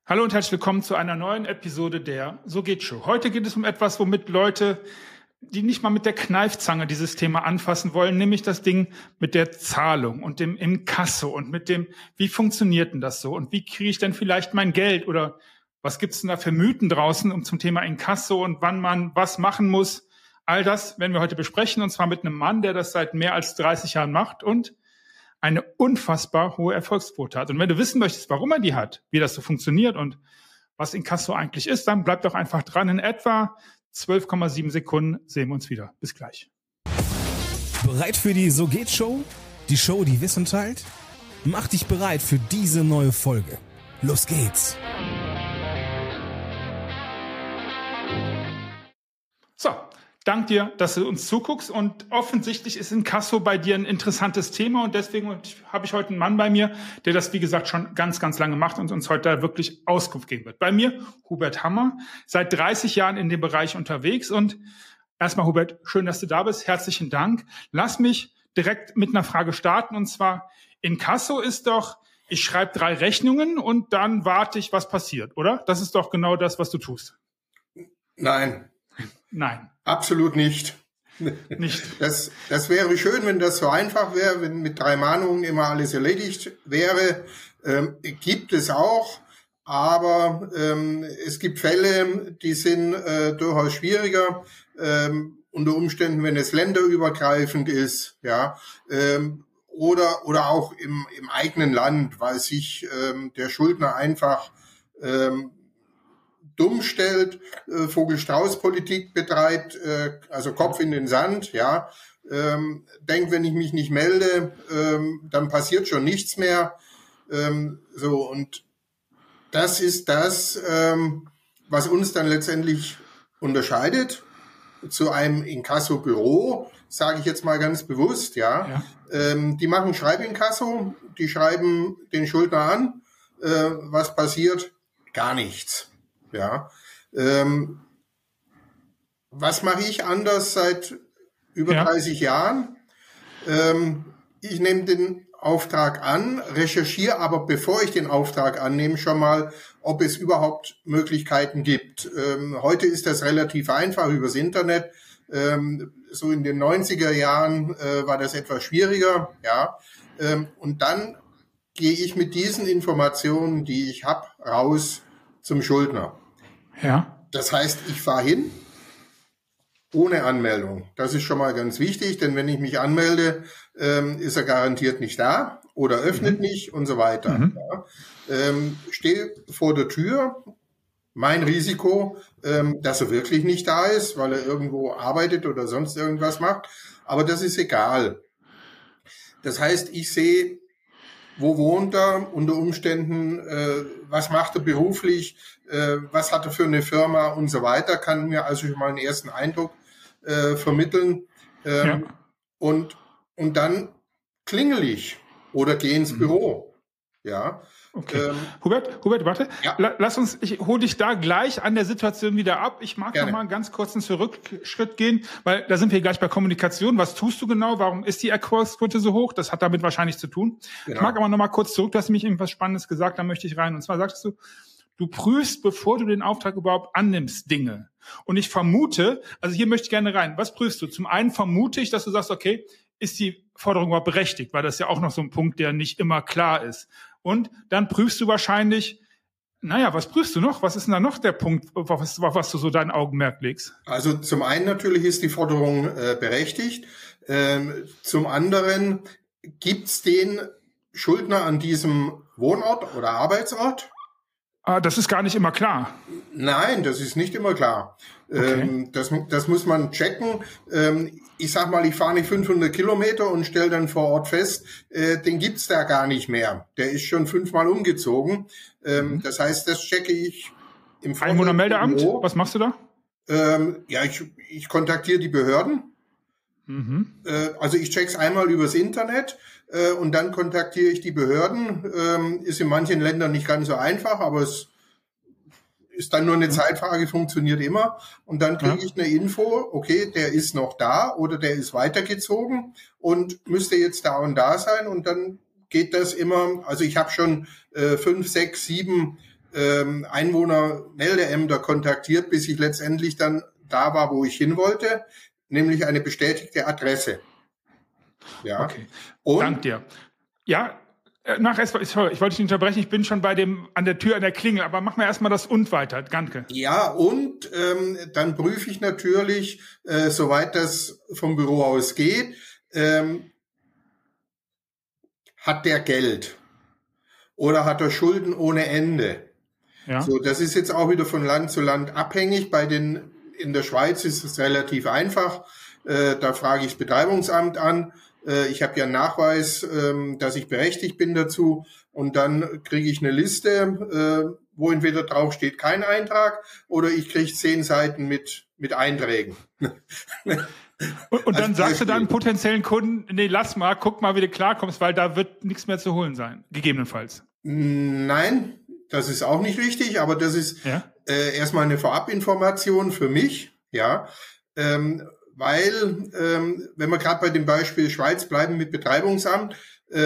Hallo und herzlich willkommen zu einer neuen Episode der So geht's Show. Heute geht es um etwas, womit Leute, die nicht mal mit der Kneifzange dieses Thema anfassen wollen, nämlich das Ding mit der Zahlung und dem Inkasso und mit dem, wie funktioniert denn das so und wie kriege ich denn vielleicht mein Geld oder was gibt's denn da für Mythen draußen zum Thema Inkasso und wann man was machen muss. All das werden wir heute besprechen und zwar mit einem Mann, der das seit mehr als 30 Jahren macht und eine unfassbar hohe Erfolgsquote hat. Und wenn du wissen möchtest, warum er die hat, wie das so funktioniert und was Inkasso eigentlich ist, dann bleib doch einfach dran. In etwa 12,7 Sekunden sehen wir uns wieder. Bis gleich. Bereit für die So geht's Show? Die Show, die Wissen teilt? Mach dich bereit für diese neue Folge. Los geht's! So, dank dir, dass du uns zuguckst und offensichtlich ist Inkasso bei dir ein interessantes Thema und deswegen habe ich heute einen Mann bei mir, der das, wie gesagt, schon ganz, ganz lange macht und uns heute da wirklich Auskunft geben wird. Bei mir Hubert Hammer, seit 30 Jahren in dem Bereich unterwegs und erstmal Hubert, schön, dass du da bist, herzlichen Dank. Lass mich direkt mit einer Frage starten und zwar, Inkasso ist doch, ich schreibe 3 Rechnungen und dann warte ich, was passiert, oder? Das ist doch genau das, was du tust. Nein. Nein. Absolut nicht. Nicht. Das wäre schön, wenn das so einfach wäre, wenn mit 3 Mahnungen immer alles erledigt wäre. Gibt es auch, aber es gibt Fälle, die sind durchaus schwieriger. Unter Umständen, wenn es länderübergreifend ist, ja, oder auch im eigenen Land, weil sich der Schuldner einfach dumm stellt, Vogel-Strauß-Politik betreibt, also Kopf in den Sand, ja, denkt, wenn ich mich nicht melde, dann passiert schon nichts mehr, so, und das ist das, was uns dann letztendlich unterscheidet zu einem Inkasso-Büro, sage ich jetzt mal ganz bewusst, ja. Die machen Schreibinkasso, die schreiben den Schuldner an, was passiert? Gar nichts. Ja, was mache ich anders seit über 30 Jahren? Ich nehme den Auftrag an, recherchiere aber, bevor ich den Auftrag annehme, schon mal, ob es überhaupt Möglichkeiten gibt. Heute ist das relativ einfach übers Internet. So in den 90er Jahren war das etwas schwieriger. Ja, und dann gehe ich mit diesen Informationen, die ich habe, raus zum Schuldner. Ja. Das heißt, ich fahre hin ohne Anmeldung. Das ist schon mal ganz wichtig, denn wenn ich mich anmelde, ist er garantiert nicht da oder öffnet nicht und so weiter. Ja. Stehe vor der Tür, mein Risiko, dass er wirklich nicht da ist, weil er irgendwo arbeitet oder sonst irgendwas macht. Aber das ist egal. Das heißt, ich sehe, wo wohnt er, unter Umständen, was macht er beruflich, was hat er für eine Firma und so weiter, kann mir also schon mal einen ersten Eindruck vermitteln. Und dann klingel ich oder gehe ins Büro. Ja. Okay. Hubert, warte. Ja. Lass uns, ich hole dich da gleich an der Situation wieder ab. Ich mag noch mal einen ganz kurzen Zurückschritt gehen, weil da sind wir gleich bei Kommunikation. Was tust du genau? Warum ist die Erfolgsquote so hoch? Das hat damit wahrscheinlich zu tun. Genau. Ich mag aber noch mal kurz zurück. Du hast nämlich irgendwas Spannendes gesagt, da möchte ich rein. Und zwar sagst du, du prüfst, bevor du den Auftrag überhaupt annimmst, Dinge. Und ich vermute, also hier möchte ich gerne rein. Was prüfst du? Zum einen vermute ich, dass du sagst, okay, ist die Forderung überhaupt berechtigt? Weil das ja auch noch so ein Punkt, der nicht immer klar ist. Und dann prüfst du wahrscheinlich, was prüfst du noch? Was ist denn da noch der Punkt, was du so dein Augenmerk legst? Also zum einen natürlich ist die Forderung berechtigt. Zum anderen, gibt's den Schuldner an diesem Wohnort oder Arbeitsort? Das ist gar nicht immer klar. Nein, das ist nicht immer klar. Okay. Das muss man checken. Ich sag mal, ich fahre nicht 500 Kilometer und stelle dann vor Ort fest, den gibt's da gar nicht mehr. Der ist schon 5-mal umgezogen. Das heißt, das checke ich im Einwohnermeldeamt. Was machst du da? Ich kontaktiere die Behörden. Also ich check's einmal übers Internet und dann kontaktiere ich die Behörden. Ist in manchen Ländern nicht ganz so einfach, aber es ist dann nur eine Zeitfrage, funktioniert immer. Und dann kriege ich eine Info, okay, der ist noch da oder der ist weitergezogen und müsste jetzt da und da sein. Und dann geht das immer, also ich habe schon 5, 6, 7 Einwohnermeldeämter kontaktiert, bis ich letztendlich dann da war, wo ich hin wollte, nämlich eine bestätigte Adresse. Ja. Okay. Dank dir. Ja, ich wollte dich nicht unterbrechen, ich bin schon an der Tür, an der Klingel, aber mach mir erstmal das und weiter, danke. Ja, und dann prüfe ich natürlich, soweit das vom Büro aus geht, hat der Geld oder hat er Schulden ohne Ende? Ja. So, das ist jetzt auch wieder von Land zu Land abhängig. In der Schweiz ist es relativ einfach. Da frage ich das Betreibungsamt an. Ich habe ja einen Nachweis, dass ich berechtigt bin dazu. Und dann kriege ich eine Liste, wo entweder drauf steht kein Eintrag oder ich kriege 10 Seiten mit Einträgen. Und dann sagst du dann potenziellen Kunden, nee, lass mal, guck mal, wie du klarkommst, weil da wird nichts mehr zu holen sein, gegebenenfalls. Nein, das ist auch nicht richtig, aber das ist erstmal eine Vorabinformation für mich, ja, weil, wenn wir gerade bei dem Beispiel Schweiz bleiben mit Betreibungsamt,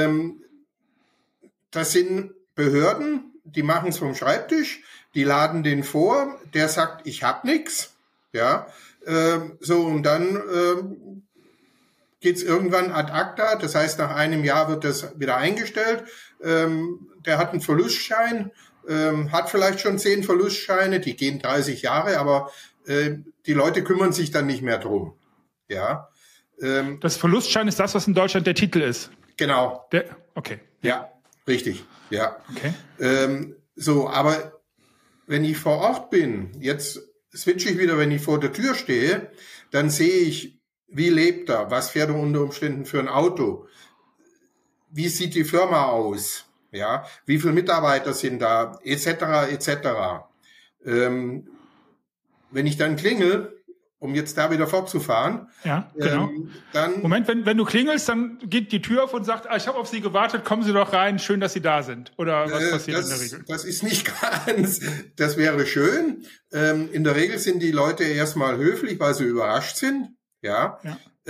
das sind Behörden, die machen es vom Schreibtisch, die laden den vor, der sagt, ich hab nix, ja, so, und dann geht's irgendwann ad acta, das heißt, nach einem Jahr wird das wieder eingestellt, der hat einen Verlustschein, hat vielleicht schon 10 Verlustscheine, die gehen 30 Jahre, aber die Leute kümmern sich dann nicht mehr drum. Ja. Das Verlustschein ist das, was in Deutschland der Titel ist. Genau. Okay. Ja, richtig. Ja. Okay. So, aber wenn ich vor Ort bin, jetzt switche ich wieder, wenn ich vor der Tür stehe, dann sehe ich, wie lebt er, was fährt er unter Umständen für ein Auto, wie sieht die Firma aus, ja, wie viele Mitarbeiter sind da, etc., etc. Wenn ich dann klingel, um jetzt da wieder fortzufahren, ja, genau. Dann Moment, wenn du klingelst, dann geht die Tür auf und sagt, ich habe auf Sie gewartet, kommen Sie doch rein, schön, dass Sie da sind. Oder was passiert in der Regel? Das ist nicht ganz, das wäre schön. In der Regel sind die Leute erstmal höflich, weil sie überrascht sind. Ja.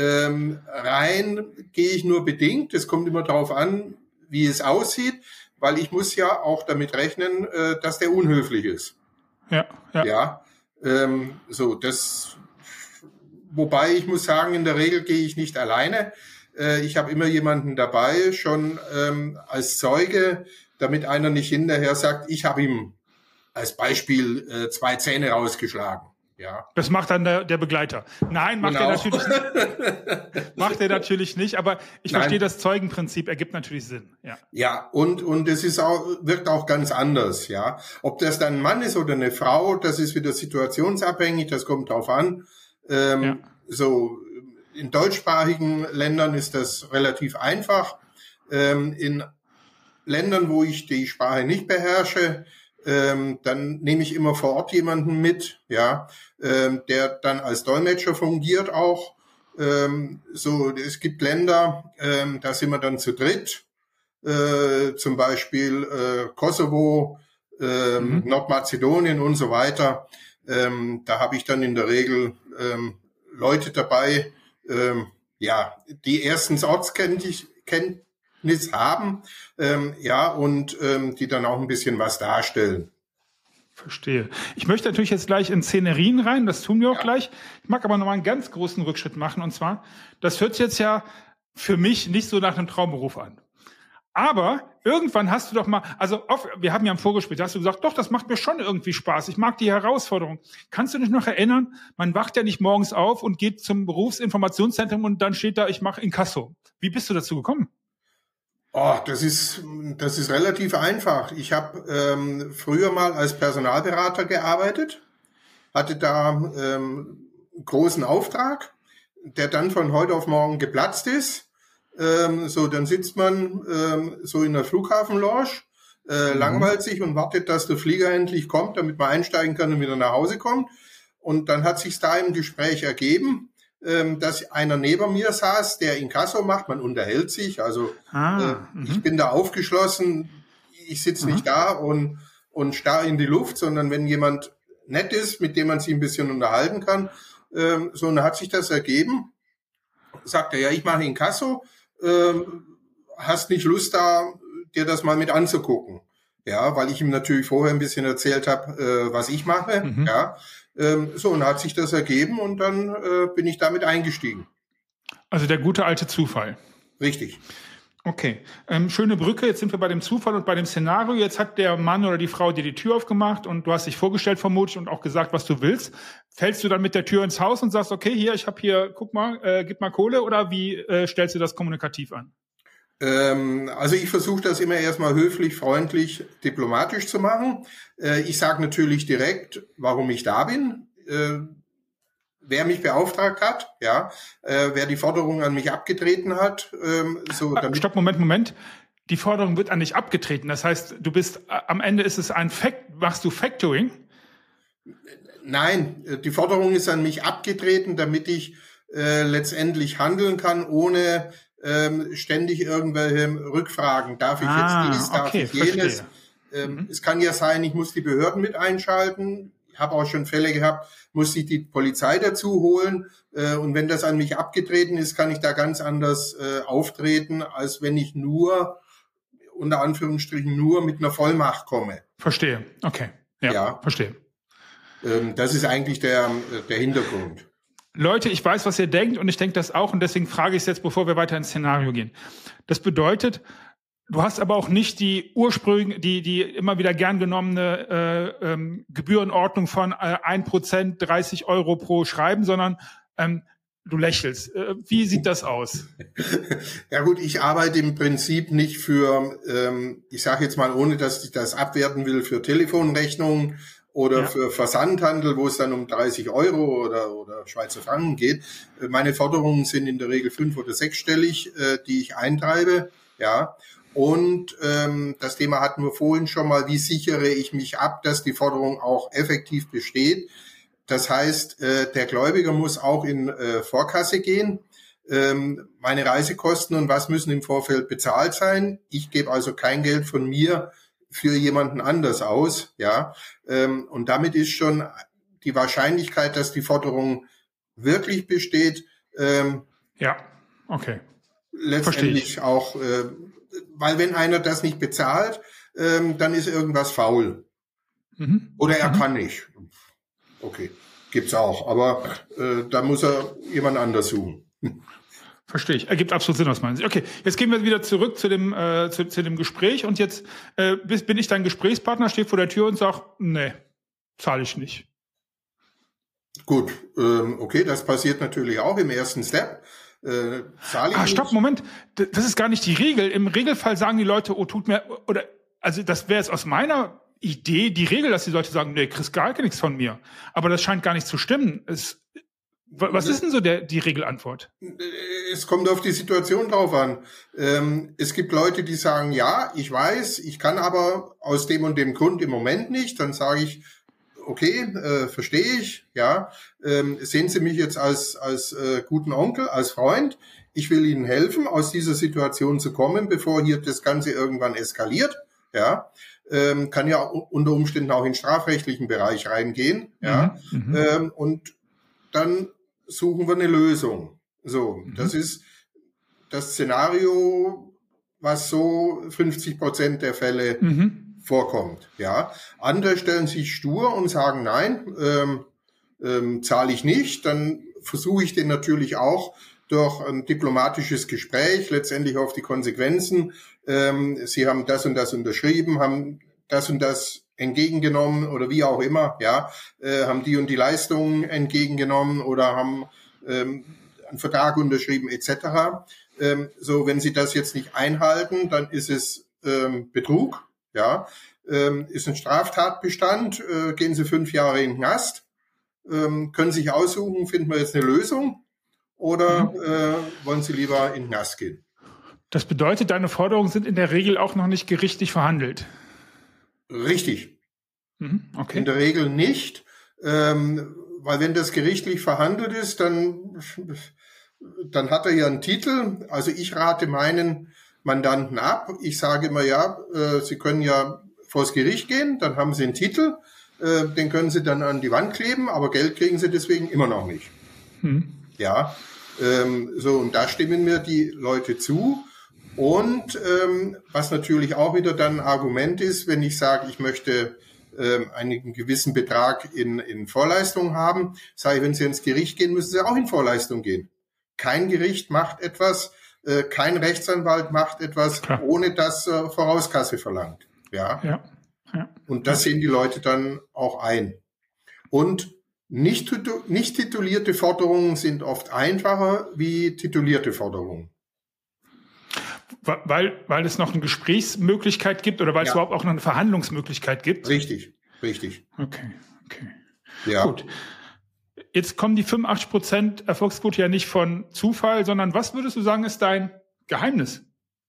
Rein gehe ich nur bedingt, es kommt immer darauf an, wie es aussieht, weil ich muss ja auch damit rechnen, dass der unhöflich ist. Ja. So, das, wobei ich muss sagen, in der Regel gehe ich nicht alleine. Ich habe immer jemanden dabei, schon als Zeuge, damit einer nicht hinterher sagt, ich habe ihm als Beispiel 2 Zähne rausgeschlagen. Ja. Das macht dann der Begleiter. Nein, macht er natürlich nicht. Macht er natürlich nicht, aber ich verstehe das Zeugenprinzip, ergibt natürlich Sinn. Ja, und es ist auch, wirkt auch ganz anders, ja. Ob das dann ein Mann ist oder eine Frau, das ist wieder situationsabhängig, das kommt drauf an. So, in deutschsprachigen Ländern ist das relativ einfach. In Ländern, wo ich die Sprache nicht beherrsche, dann nehme ich immer vor Ort jemanden mit, ja, der dann als Dolmetscher fungiert auch. So, es gibt Länder, da sind wir dann zu dritt, zum Beispiel Kosovo, Nordmazedonien und so weiter. Da habe ich dann in der Regel Leute dabei, die erstens Ortskenntnis haben, und die dann auch ein bisschen was darstellen. Verstehe. Ich möchte natürlich jetzt gleich in Szenerien rein, das tun wir auch gleich. Ich mag aber noch mal einen ganz großen Rückschritt machen, und zwar, das hört sich jetzt ja für mich nicht so nach einem Traumberuf an. Aber irgendwann hast du doch mal, wir haben ja im Vorgespräch, da hast du gesagt, doch, das macht mir schon irgendwie Spaß. Ich mag die Herausforderung. Kannst du dich noch erinnern, man wacht ja nicht morgens auf und geht zum Berufsinformationszentrum und dann steht da, ich mache Inkasso. Wie bist du dazu gekommen? Das ist relativ einfach. Ich habe früher mal als Personalberater gearbeitet, hatte da einen großen Auftrag, der dann von heute auf morgen geplatzt ist. So, dann sitzt man so in der Flughafenlounge, langweilt sich und wartet, dass der Flieger endlich kommt, damit man einsteigen kann und wieder nach Hause kommt. Und dann hat sich's da im Gespräch ergeben, dass einer neben mir saß, der Inkasso macht. Man unterhält sich, also ich bin da aufgeschlossen, ich sitze nicht da und starre in die Luft, sondern wenn jemand nett ist, mit dem man sich ein bisschen unterhalten kann, so, und dann hat sich das ergeben. Sagt er, ja, ich mache Inkasso, hast nicht Lust da, dir das mal mit anzugucken? Ja, weil ich ihm natürlich vorher ein bisschen erzählt habe, was ich mache. Ja, so, und hat sich das ergeben und dann bin ich damit eingestiegen. Also der gute alte Zufall. Richtig. Okay, schöne Brücke. Jetzt sind wir bei dem Zufall und bei dem Szenario. Jetzt hat der Mann oder die Frau dir die Tür aufgemacht und du hast dich vorgestellt vermutlich und auch gesagt, was du willst. Fällst du dann mit der Tür ins Haus und sagst, okay, hier, ich habe hier, guck mal, gib mal Kohle, oder wie stellst du das kommunikativ an? Also ich versuche das immer erstmal höflich, freundlich, diplomatisch zu machen. Ich sage natürlich direkt, warum ich da bin, wer mich beauftragt hat, ja, wer die Forderung an mich abgetreten hat. Stopp, Moment. Die Forderung wird an dich abgetreten. Das heißt, du bist, am Ende ist es ein machst du Factoring? Nein, die Forderung ist an mich abgetreten, damit ich letztendlich handeln kann, ohne ständig irgendwelche Rückfragen. Darf ich jetzt dies, darf ich jenes? Es kann ja sein, ich muss die Behörden mit einschalten. Ich habe auch schon Fälle gehabt, muss ich die Polizei dazu holen. Und wenn das an mich abgetreten ist, kann ich da ganz anders auftreten, als wenn ich nur, unter Anführungsstrichen, nur mit einer Vollmacht komme. Verstehe, okay. Ja. Verstehe. Das ist eigentlich der Hintergrund. Leute, ich weiß, was ihr denkt, und ich denke das auch, und deswegen frage ich es jetzt, bevor wir weiter ins Szenario gehen. Das bedeutet, du hast aber auch nicht die ursprüngliche, die immer wieder gern genommene Gebührenordnung von 1%, 30 Euro pro Schreiben, sondern du lächelst. Wie sieht das aus? Ja gut, ich arbeite im Prinzip nicht für, ich sage jetzt mal, ohne dass ich das abwerten will, für Telefonrechnungen oder für Versandhandel, wo es dann um 30 Euro oder Schweizer Franken geht. Meine Forderungen sind in der Regel 5- oder 6-stellig, die ich eintreibe. Ja. Und das Thema hatten wir vorhin schon mal, wie sichere ich mich ab, dass die Forderung auch effektiv besteht. Das heißt, der Gläubiger muss auch in Vorkasse gehen. Meine Reisekosten und was müssen im Vorfeld bezahlt sein. Ich gebe also kein Geld von mir für jemanden anders aus. Ja, und damit ist schon die Wahrscheinlichkeit, dass die Forderung wirklich besteht, letztendlich auch, weil wenn einer das nicht bezahlt, dann ist irgendwas faul. Oder er kann nicht. Okay, gibt's auch, aber da muss er jemand anders suchen. Verstehe ich. Ergibt absolut Sinn, was meinen Sie. Okay, jetzt gehen wir wieder zurück zu dem Gespräch, und jetzt bin ich dein Gesprächspartner, stehe vor der Tür und sage, nee, zahle ich nicht. Gut, okay, das passiert natürlich auch im ersten Step. Stopp, Moment, das ist gar nicht die Regel. Im Regelfall sagen die Leute, oh, tut mir, oder, also das wäre jetzt aus meiner Idee die Regel, dass die Leute sagen, nee, kriegst gar nichts von mir. Aber das scheint gar nicht zu stimmen. Was ist denn so die Regelantwort? Es kommt auf die Situation drauf an. Es gibt Leute, die sagen, ja, ich weiß, ich kann aber aus dem und dem Grund im Moment nicht. Dann sage ich, okay, verstehe ich, ja. Sehen Sie mich jetzt als guten Onkel, als Freund. Ich will Ihnen helfen, aus dieser Situation zu kommen, bevor hier das Ganze irgendwann eskaliert, ja. Kann ja unter Umständen auch in den strafrechtlichen Bereich reingehen, ja. Und dann suchen wir eine Lösung. So, das ist das Szenario, was so 50% der Fälle vorkommt. Ja, andere stellen sich stur und sagen, nein, zahle ich nicht. Dann versuche ich den natürlich auch durch ein diplomatisches Gespräch letztendlich auf die Konsequenzen. Sie haben das und das unterschrieben, haben das und das entgegengenommen oder wie auch immer, ja, haben die und die Leistungen entgegengenommen oder haben einen Vertrag unterschrieben etc. So, wenn Sie das jetzt nicht einhalten, dann ist es Betrug, ja, ist ein Straftatbestand, gehen Sie 5 Jahre in den Knast, können sich aussuchen, finden wir jetzt eine Lösung oder wollen Sie lieber in den Knast gehen? Das bedeutet, deine Forderungen sind in der Regel auch noch nicht gerichtlich verhandelt. Richtig. Okay. In der Regel nicht, weil wenn das gerichtlich verhandelt ist, dann hat er ja einen Titel. Also ich rate meinen Mandanten ab. Ich sage immer, ja, Sie können ja vors Gericht gehen, dann haben Sie einen Titel, den können Sie dann an die Wand kleben, aber Geld kriegen Sie deswegen immer noch nicht. Ja, so, und da stimmen mir die Leute zu. Und was natürlich auch wieder dann ein Argument ist, wenn ich sage, ich möchte einen gewissen Betrag in Vorleistung haben, sage ich, wenn Sie ins Gericht gehen, müssen Sie auch in Vorleistung gehen. Kein Gericht macht etwas, kein Rechtsanwalt macht etwas, Klar. ohne dass Vorauskasse verlangt. Ja. Und das sehen die Leute dann auch ein. Und nicht titulierte Forderungen sind oft einfacher wie titulierte Forderungen. Weil es noch eine Gesprächsmöglichkeit gibt oder weil es überhaupt auch noch eine Verhandlungsmöglichkeit gibt? Richtig. Okay. Ja. Gut. Jetzt kommen die 85% Erfolgsquote ja nicht von Zufall, sondern was würdest du sagen, ist dein Geheimnis?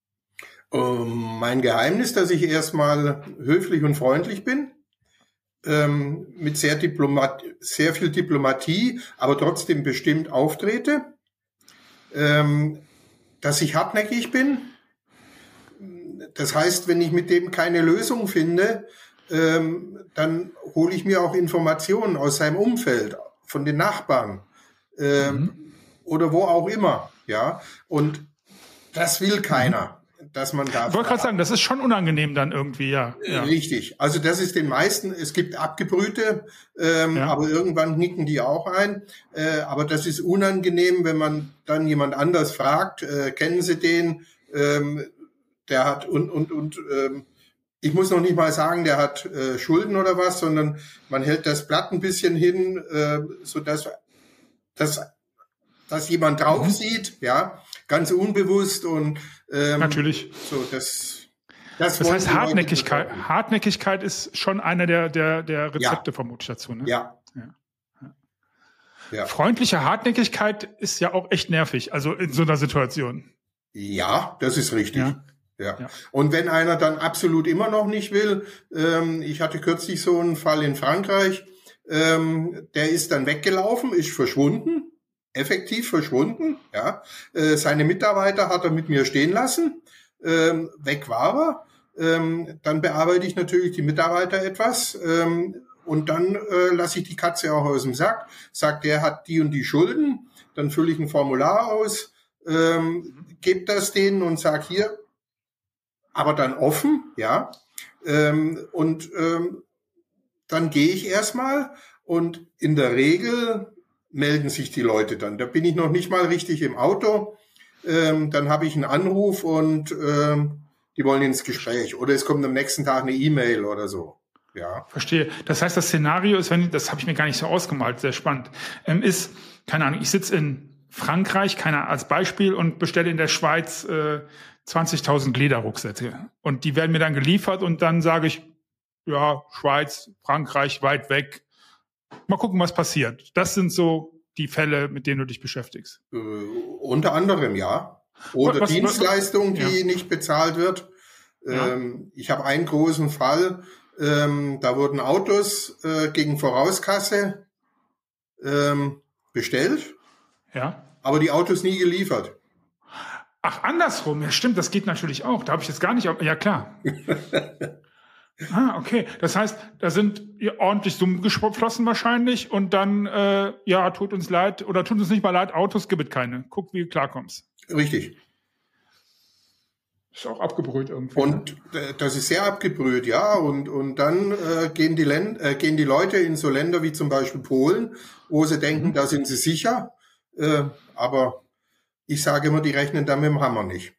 Mein Geheimnis, dass ich erstmal höflich und freundlich bin, mit sehr viel Diplomatie, aber trotzdem bestimmt auftrete, dass ich hartnäckig bin. Das heißt, wenn ich mit dem keine Lösung finde, dann hole ich mir auch Informationen aus seinem Umfeld, von den Nachbarn oder wo auch immer. Ja, und das will keiner. Dass man da. Ich wollte gerade sagen, das ist schon unangenehm dann irgendwie, ja. Richtig. Also das ist den meisten, es gibt Abgebrühte, aber irgendwann nicken die auch ein. Aber das ist unangenehm, wenn man dann jemand anders fragt, kennen Sie den? Der hat ich muss noch nicht mal sagen, der hat Schulden oder was, sondern man hält das Blatt ein bisschen hin, sodass jemand drauf sieht, ja, ganz unbewusst und natürlich. So, das heißt, Hartnäckigkeit ist schon einer der Rezepte vermutlich dazu. Ne? Ja. Freundliche Hartnäckigkeit ist ja auch echt nervig, also in so einer Situation. Ja, das ist richtig. Ja. Und wenn einer dann absolut immer noch nicht will, ich hatte kürzlich so einen Fall in Frankreich, der ist dann weggelaufen, ist verschwunden. Effektiv verschwunden, ja. Seine Mitarbeiter hat er mit mir stehen lassen, weg war er. Dann bearbeite ich natürlich die Mitarbeiter etwas und dann lasse ich die Katze auch aus dem Sack. Sagt, der hat die und die Schulden, dann fülle ich ein Formular aus, gebe das denen und sag hier, aber dann offen, ja. Und dann gehe ich erstmal und in der Regel melden sich die Leute dann. Da bin ich noch nicht mal richtig im Auto. Dann habe ich einen Anruf und die wollen ins Gespräch. Oder es kommt am nächsten Tag eine E-Mail oder so. Ja. Verstehe. Das heißt, das Szenario ist, das habe ich mir gar nicht so ausgemalt, sehr spannend, ist, keine Ahnung, ich sitze in Frankreich, als Beispiel, und bestelle in der Schweiz 20.000 Lederrucksäcke. Und die werden mir dann geliefert und dann sage ich, ja, Schweiz, Frankreich, weit weg. Mal gucken, was passiert. Das sind so die Fälle, mit denen du dich beschäftigst. Unter anderem, ja. Oder Dienstleistung, die nicht bezahlt wird. Ich habe einen großen Fall, da wurden Autos gegen Vorauskasse bestellt, aber die Autos nie geliefert. Ach, andersrum. Ja, stimmt, das geht natürlich auch. Da habe ich jetzt gar nicht... Ja, klar. Okay. Das heißt, da sind ordentlich Summen geflossen wahrscheinlich und dann, tut uns leid oder tut uns nicht mal leid, Autos gibt es keine. Guck, wie du klarkommst. Richtig. Ist auch abgebrüht irgendwie. Und das ist sehr abgebrüht, ja. Und dann gehen die Leute in so Länder wie zum Beispiel Polen, wo sie denken, da sind sie sicher. Aber ich sage immer, die rechnen da mit dem Hammer nicht.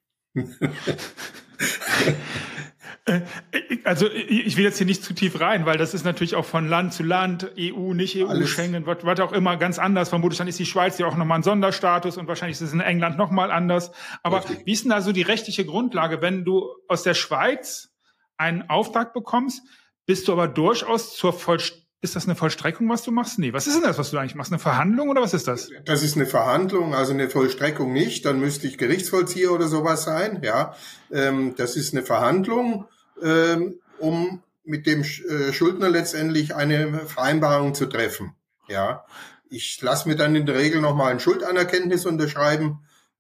Also ich will jetzt hier nicht zu tief rein, weil das ist natürlich auch von Land zu Land, EU, nicht EU, alles. Schengen, was auch immer ganz anders. Vermutlich dann ist die Schweiz ja auch nochmal ein Sonderstatus und wahrscheinlich ist es in England nochmal anders. Aber richtig. Wie ist denn da so die rechtliche Grundlage, wenn du aus der Schweiz einen Auftrag bekommst, bist du aber durchaus ist das eine Vollstreckung, was du machst? Nee, was ist denn das, was du eigentlich machst? Eine Verhandlung oder was ist das? Das ist eine Verhandlung, also eine Vollstreckung nicht. Dann müsste ich Gerichtsvollzieher oder sowas sein, ja. Das ist eine Verhandlung, um mit dem Schuldner letztendlich eine Vereinbarung zu treffen, ja. Ich lasse mir dann in der Regel nochmal ein Schuldanerkenntnis unterschreiben,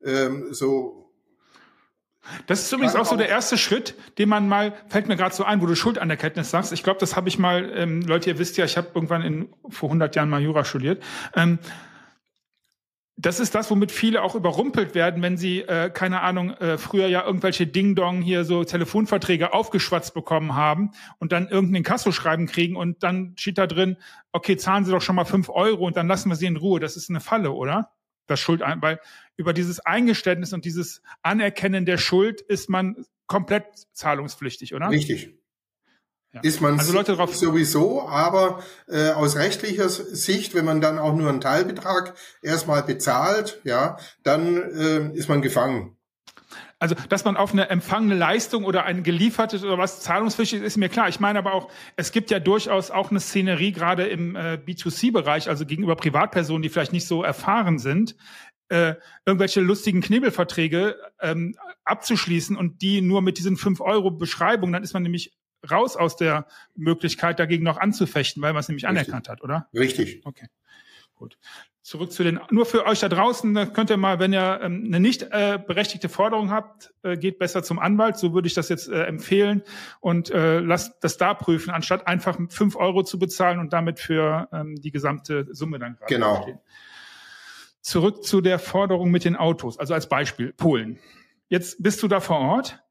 Das ist übrigens auch so der erste Schritt, den man mal, fällt mir gerade so ein, wo du Schuldanerkenntnis sagst. Ich glaube, das habe ich mal, Leute, ihr wisst ja, ich habe irgendwann vor 100 Jahren mal Jura studiert. Das ist das, womit viele auch überrumpelt werden, wenn sie, keine Ahnung, früher ja irgendwelche Ding-Dong hier so Telefonverträge aufgeschwatzt bekommen haben und dann irgendein Inkassoschreiben kriegen und dann steht da drin, okay, zahlen Sie doch schon mal 5 Euro und dann lassen wir Sie in Ruhe. Das ist eine Falle, oder? Das Schuld, weil über dieses Eingeständnis und dieses Anerkennen der Schuld ist man komplett zahlungspflichtig, oder? Richtig. Ja. Ist man also Leute drauf sowieso, aber aus rechtlicher Sicht, wenn man dann auch nur einen Teilbetrag erstmal bezahlt, ja, dann ist man gefangen. Also, dass man auf eine empfangene Leistung oder ein geliefertes oder was zahlungspflichtig ist mir klar. Ich meine aber auch, es gibt ja durchaus auch eine Szenerie, gerade im B2C-Bereich, also gegenüber Privatpersonen, die vielleicht nicht so erfahren sind, irgendwelche lustigen Knebelverträge abzuschließen und die nur mit diesen 5 Euro Beschreibung, dann ist man nämlich raus aus der Möglichkeit, dagegen noch anzufechten, weil man es nämlich anerkannt hat, oder? Richtig. Okay, gut. Zurück zu nur für euch da draußen, da könnt ihr mal, wenn ihr eine nicht berechtigte Forderung habt, geht besser zum Anwalt, so würde ich das jetzt empfehlen und lasst das da prüfen, anstatt einfach 5 Euro zu bezahlen und damit für die gesamte Summe dann gerade genau stehen. Zurück zu der Forderung mit den Autos, also als Beispiel Polen. Jetzt bist du da vor Ort,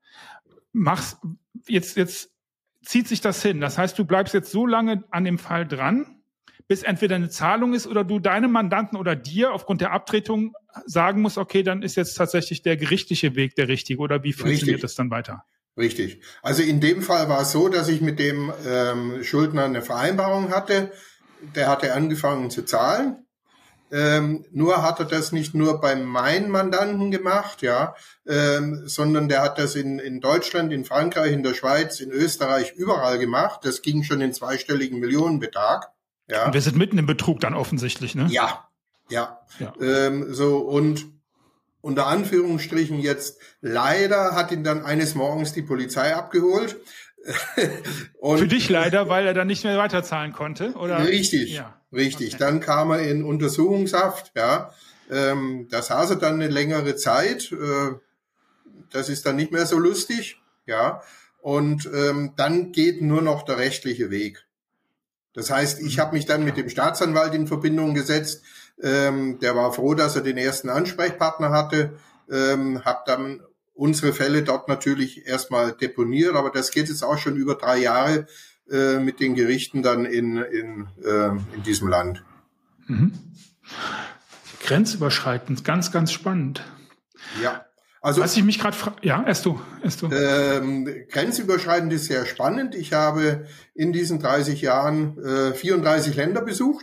jetzt zieht sich das hin. Das heißt, du bleibst jetzt so lange an dem Fall dran, bis entweder eine Zahlung ist oder du deinem Mandanten oder dir aufgrund der Abtretung sagen musst, okay, dann ist jetzt tatsächlich der gerichtliche Weg der richtige, oder wie funktioniert das dann weiter? Richtig. Also in dem Fall war es so, dass ich mit dem Schuldner eine Vereinbarung hatte. Der hatte angefangen zu zahlen. Nur hat er das nicht nur bei meinen Mandanten gemacht, ja, sondern der hat das in Deutschland, in Frankreich, in der Schweiz, in Österreich, überall gemacht. Das ging schon in zweistelligen Millionenbetrag. Ja. Und wir sind mitten im Betrug dann offensichtlich, ne? Ja. So, und unter Anführungsstrichen jetzt, leider hat ihn dann eines Morgens die Polizei abgeholt. Und für dich leider, weil er dann nicht mehr weiterzahlen konnte, oder? Richtig, ja. Richtig. Okay. Dann kam er in Untersuchungshaft, ja. Da saß er dann eine längere Zeit. Das ist dann nicht mehr so lustig, ja. Und dann geht nur noch der rechtliche Weg. Das heißt, ich habe mich dann mit dem Staatsanwalt in Verbindung gesetzt. Der war froh, dass er den ersten Ansprechpartner hatte. Habe dann unsere Fälle dort natürlich erstmal deponiert, aber das geht jetzt auch schon über 3 Jahre mit den Gerichten dann in diesem Land. Mhm. Grenzüberschreitend, ganz, ganz spannend. Ja. Also, was ich mich gerade ja, erst du. Grenzüberschreitend ist sehr spannend. Ich habe in diesen 30 Jahren 34 Länder besucht.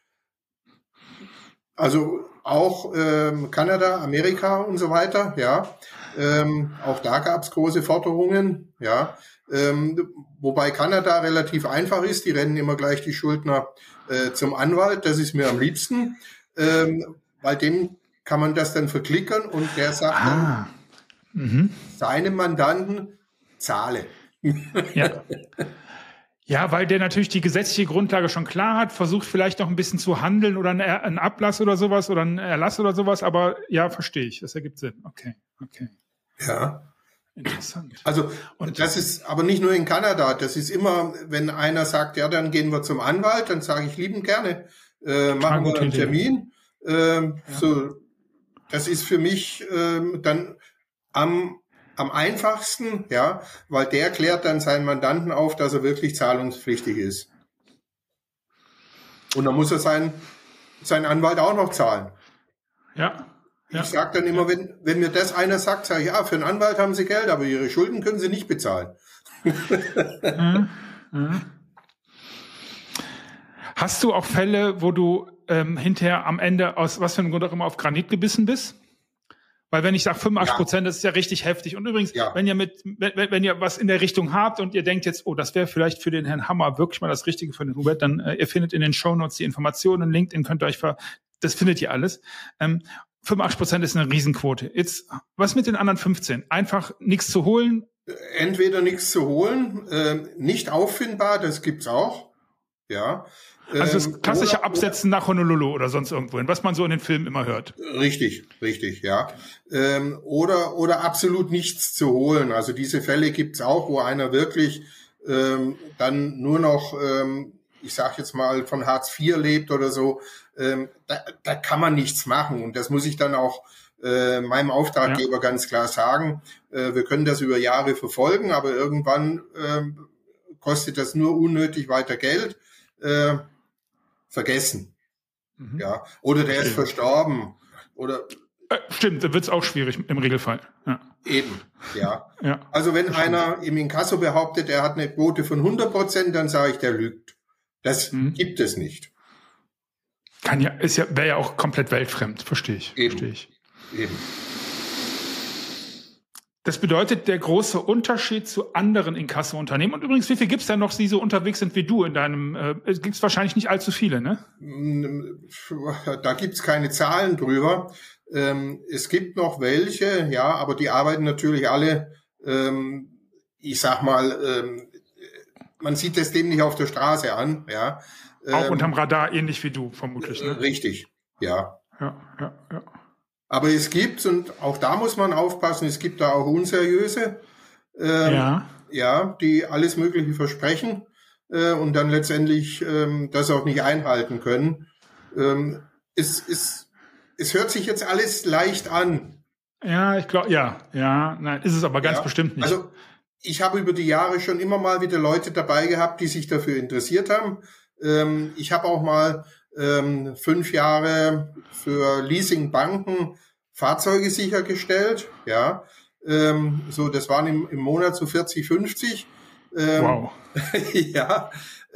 Also auch Kanada, Amerika und so weiter, ja. Auch da gab es große Forderungen, ja. Wobei Kanada relativ einfach ist. Die rennen immer gleich die Schuldner zum Anwalt. Das ist mir am liebsten, weil dem kann man das dann verklickern und der sagt dann seinem Mandanten, zahle. Ja. Ja, weil der natürlich die gesetzliche Grundlage schon klar hat, versucht vielleicht noch ein bisschen zu handeln oder einen Ablass oder sowas oder einen Erlass oder sowas, aber ja, verstehe ich. Das ergibt Sinn. Okay. Ja. Interessant. Also, und das ist aber nicht nur in Kanada, das ist immer, wenn einer sagt, ja, dann gehen wir zum Anwalt, dann sage ich liebend gerne, machen wir einen Termin. So, das ist für mich dann am einfachsten, ja, weil der klärt dann seinen Mandanten auf, dass er wirklich zahlungspflichtig ist. Und dann muss er seinen Anwalt auch noch zahlen. Ja. Ich sage dann immer, wenn mir das einer sagt, sage ich, ja, für einen Anwalt haben Sie Geld, aber Ihre Schulden können Sie nicht bezahlen. Hast du auch Fälle, wo du hinterher am Ende aus was für einem Grund auch immer auf Granit gebissen bist? Weil wenn ich sage 85%, das ist ja richtig heftig. Und übrigens, wenn ihr was in der Richtung habt und ihr denkt jetzt, oh, das wäre vielleicht für den Herrn Hammer wirklich mal das Richtige für den Hubert, dann ihr findet in den Shownotes die Informationen, LinkedIn könnt ihr euch das findet ihr alles. 85% ist eine Riesenquote. Jetzt, was mit den anderen 15? Einfach nichts zu holen? Entweder nichts zu holen, nicht auffindbar, das gibt's auch. Ja. Also das klassische Absetzen nach Honolulu oder sonst irgendwohin, was man so in den Filmen immer hört. Richtig, ja. Oder absolut nichts zu holen. Also diese Fälle gibt's auch, wo einer wirklich dann nur noch ich sage jetzt mal, von Hartz IV lebt oder so, da kann man nichts machen. Und das muss ich dann auch meinem Auftraggeber ganz klar sagen. Wir können das über Jahre verfolgen, aber irgendwann kostet das nur unnötig weiter Geld. Vergessen. Ja. Oder der ist verstorben. Oder stimmt, da wird's auch schwierig im Regelfall. Ja. Eben, ja. Ja. Also wenn einer im Inkasso behauptet, er hat eine Quote von 100%, dann sage ich, der lügt. Das gibt es nicht. Wäre ja auch komplett weltfremd, verstehe ich. Eben. Das bedeutet, der große Unterschied zu anderen Inkasso-Unternehmen. Und übrigens, wie viel gibt's denn noch, die so unterwegs sind wie du in deinem, gibt's wahrscheinlich nicht allzu viele, ne? Da gibt's keine Zahlen drüber. Es gibt noch welche, ja, aber die arbeiten natürlich alle, ich sag mal, man sieht das dem nicht auf der Straße an, ja. Auch unterm Radar, ähnlich wie du, vermutlich, ne? Richtig, ja. Ja. Aber es gibt, und auch da muss man aufpassen, es gibt da auch unseriöse, die alles Mögliche versprechen und dann letztendlich das auch nicht einhalten können. Es hört sich jetzt alles leicht an. Ja, ich glaube, nein, ist es aber ganz bestimmt nicht. Also ich habe über die Jahre schon immer mal wieder Leute dabei gehabt, die sich dafür interessiert haben. Ich habe auch mal 5 Jahre für Leasingbanken Fahrzeuge sichergestellt, ja. Das waren im Monat so 40, 50. Wow. Ja.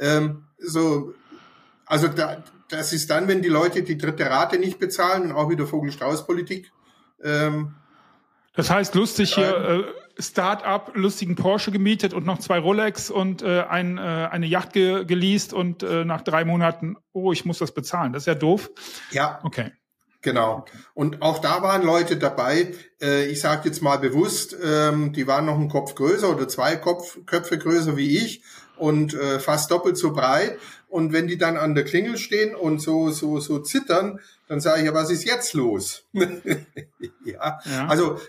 Das ist dann, wenn die Leute die dritte Rate nicht bezahlen und auch wieder Vogel-Strauß-Politik. Das heißt, lustig hier, Start-up, lustigen Porsche gemietet und noch 2 Rolex und eine Yacht geleast und nach 3 Monaten, ich muss das bezahlen. Das ist ja doof. Ja. Okay. Genau. Und auch da waren Leute dabei, ich sage jetzt mal bewusst, die waren noch einen Kopf größer oder 2 Köpfe größer wie ich und fast doppelt so breit. Und wenn die dann an der Klingel stehen und so zittern, dann sage ich, ja, was ist jetzt los? Ja. Also,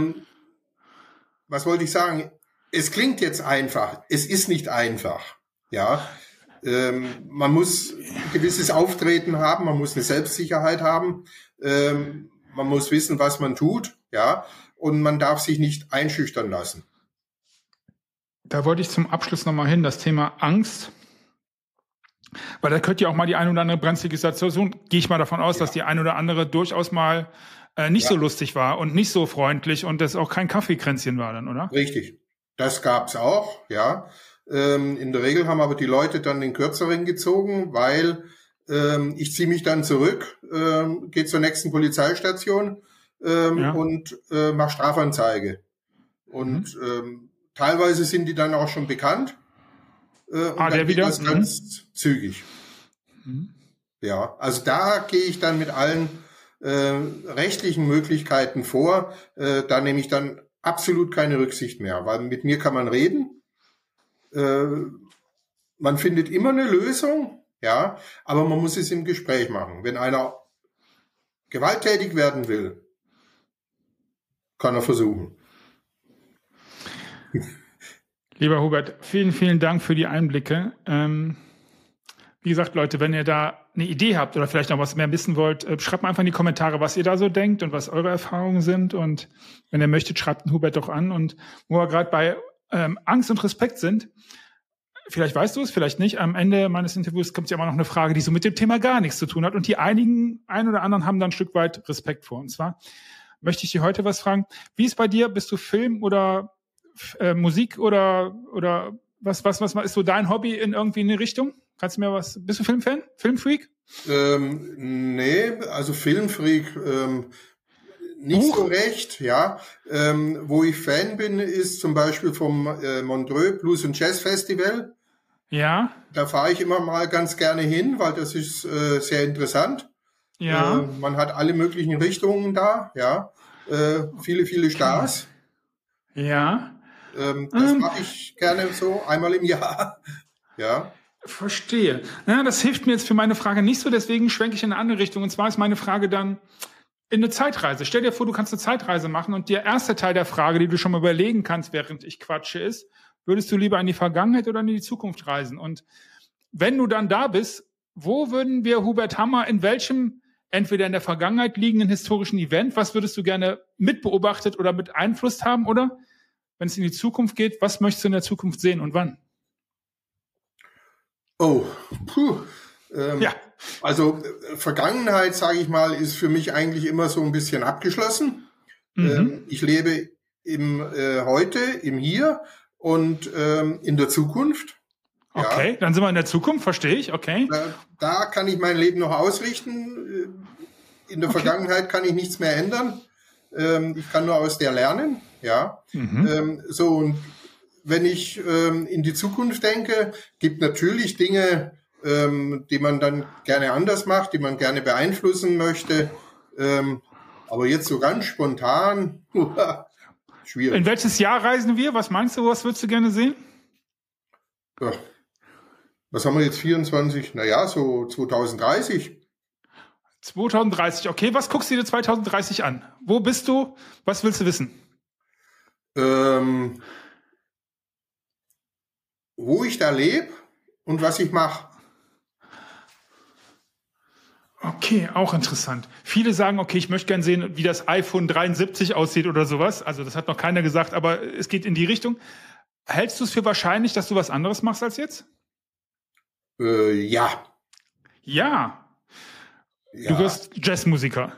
was wollte ich sagen? Es klingt jetzt einfach. Es ist nicht einfach. Ja. Man muss ein gewisses Auftreten haben, man muss eine Selbstsicherheit haben, man muss wissen, was man tut, ja, und man darf sich nicht einschüchtern lassen. Da wollte ich zum Abschluss nochmal hin, das Thema Angst. Weil da könnte ja auch mal die ein oder andere brenzlige Situation, gehe ich mal davon aus, dass die ein oder andere durchaus mal nicht so lustig war und nicht so freundlich und das auch kein Kaffeekränzchen war dann, oder? Richtig, das gab's auch, ja. In der Regel haben aber die Leute dann den Kürzeren gezogen, weil ich ziehe mich dann zurück, gehe zur nächsten Polizeistation und mache Strafanzeige. Und teilweise sind die dann auch schon bekannt. Und dann geht das ganz zügig. Ja, also da gehe ich dann mit allen rechtlichen Möglichkeiten vor. Da nehme ich dann absolut keine Rücksicht mehr, weil mit mir kann man reden. Man findet immer eine Lösung, ja, aber man muss es im Gespräch machen. Wenn einer gewalttätig werden will, kann er versuchen. Lieber Hubert, vielen, vielen Dank für die Einblicke. Wie gesagt, Leute, wenn ihr da eine Idee habt oder vielleicht noch was mehr wissen wollt, schreibt mal einfach in die Kommentare, was ihr da so denkt und was eure Erfahrungen sind. Und wenn ihr möchtet, schreibt den Hubert doch an. Und wo wir gerade bei Angst und Respekt sind, vielleicht weißt du es, vielleicht nicht, am Ende meines Interviews kommt ja immer noch eine Frage, die so mit dem Thema gar nichts zu tun hat und die ein oder anderen haben dann ein Stück weit Respekt vor. Und zwar möchte ich dir heute was fragen, wie ist bei dir, bist du Film oder Musik oder was ist so dein Hobby in irgendwie eine Richtung? Kannst du mir bist du Filmfan? Filmfreak? Nee, also Filmfreak nicht so recht, ja. Wo ich Fan bin, ist zum Beispiel vom Montreux Blues und Jazz Festival. Ja. Da fahre ich immer mal ganz gerne hin, weil das ist sehr interessant. Ja. Man hat alle möglichen Richtungen da, ja. Viele, viele Stars. Ja. Das mache ich gerne so einmal im Jahr. Ja. Verstehe. Ja, das hilft mir jetzt für meine Frage nicht so, deswegen schwenke ich in eine andere Richtung. Und zwar ist meine Frage dann in eine Zeitreise. Stell dir vor, du kannst eine Zeitreise machen und der erste Teil der Frage, die du schon mal überlegen kannst, während ich quatsche, ist, würdest du lieber in die Vergangenheit oder in die Zukunft reisen? Und wenn du dann da bist, wo würden wir Hubert Hammer in welchem, entweder in der Vergangenheit liegenden historischen Event, was würdest du gerne mitbeobachtet oder mit Einfluss haben? Oder wenn es in die Zukunft geht, was möchtest du in der Zukunft sehen und wann? Oh, puh. Ja. Also Vergangenheit, sage ich mal, ist für mich eigentlich immer so ein bisschen abgeschlossen. Ich lebe im Heute, im Hier und in der Zukunft. Okay, dann sind wir in der Zukunft, verstehe ich, okay. Da kann ich mein Leben noch ausrichten. In der Vergangenheit kann ich nichts mehr ändern. Ich kann nur aus der lernen, ja. So, und wenn ich in die Zukunft denke, gibt natürlich Dinge, die man dann gerne anders macht, die man gerne beeinflussen möchte. Aber jetzt so ganz spontan, schwierig. In welches Jahr reisen wir? Was meinst du, was würdest du gerne sehen? Ja. Was haben wir jetzt, 24? Naja, so 2030. 2030, okay. Was guckst du dir 2030 an? Wo bist du? Was willst du wissen? Wo ich da lebe und was ich mache. Okay, auch interessant. Viele sagen, okay, ich möchte gerne sehen, wie das iPhone 73 aussieht oder sowas. Also das hat noch keiner gesagt, aber es geht in die Richtung. Hältst du es für wahrscheinlich, dass du was anderes machst als jetzt? Ja. Ja. Du wirst Jazzmusiker.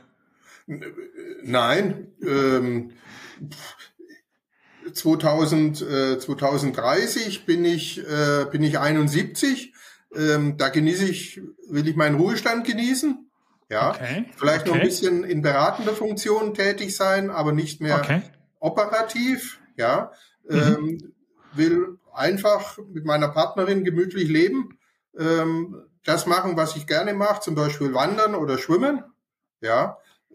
Nein. 2030 bin ich 71. Da will ich meinen Ruhestand genießen. Ja. Okay. Vielleicht noch ein bisschen in beratender Funktion tätig sein, aber nicht mehr operativ. Ja. Will einfach mit meiner Partnerin gemütlich leben. Das machen, was ich gerne mache, zum Beispiel wandern oder schwimmen. Ja.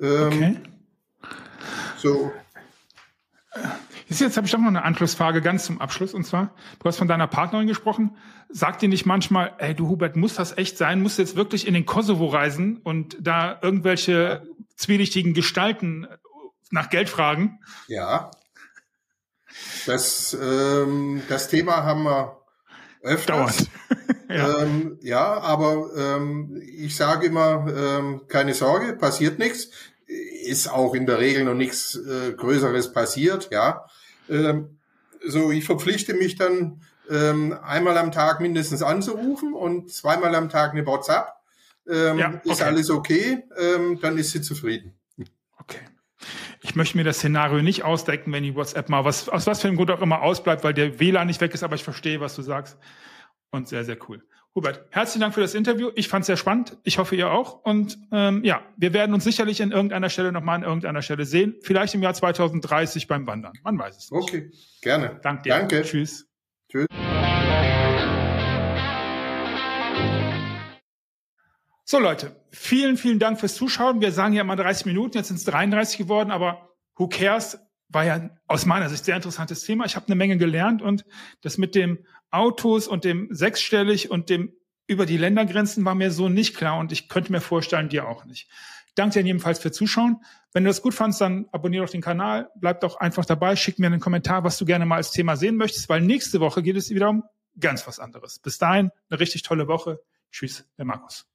So. Jetzt habe ich doch noch eine Anschlussfrage ganz zum Abschluss. Und zwar, du hast von deiner Partnerin gesprochen. Sagt dir nicht manchmal, ey, du Hubert, muss das echt sein? Musst du jetzt wirklich in den Kosovo reisen und da irgendwelche zwielichtigen Gestalten nach Geld fragen? Ja. Das Thema haben wir öfters. Dauert. Aber ich sage immer, keine Sorge, passiert nichts. Ist auch in der Regel noch nichts Größeres passiert, ja. Ich verpflichte mich dann einmal am Tag mindestens anzurufen und zweimal am Tag eine WhatsApp. Ist alles okay, dann ist sie zufrieden. Okay. Ich möchte mir das Szenario nicht ausdenken, wenn die WhatsApp mal aus was für einem Grund auch immer ausbleibt, weil der WLAN nicht weg ist, aber ich verstehe, was du sagst. Und sehr, sehr cool. Hubert, herzlichen Dank für das Interview. Ich fand es sehr spannend. Ich hoffe, ihr auch. Und wir werden uns sicherlich an irgendeiner Stelle sehen. Vielleicht im Jahr 2030 beim Wandern. Man weiß es nicht. Okay, gerne. Danke. Tschüss. Tschüss. So Leute, vielen, vielen Dank fürs Zuschauen. Wir sagen ja immer 30 Minuten, jetzt sind es 33 geworden, aber who cares? War ja aus meiner Sicht sehr interessantes Thema. Ich habe eine Menge gelernt und das mit dem Autos und dem sechsstellig und dem über die Ländergrenzen war mir so nicht klar und ich könnte mir vorstellen, dir auch nicht. Danke dir jedenfalls für Zuschauen. Wenn du das gut fandst, dann abonniere doch den Kanal, bleib doch einfach dabei, schick mir einen Kommentar, was du gerne mal als Thema sehen möchtest, weil nächste Woche geht es wieder um ganz was anderes. Bis dahin, eine richtig tolle Woche. Tschüss, der Markus.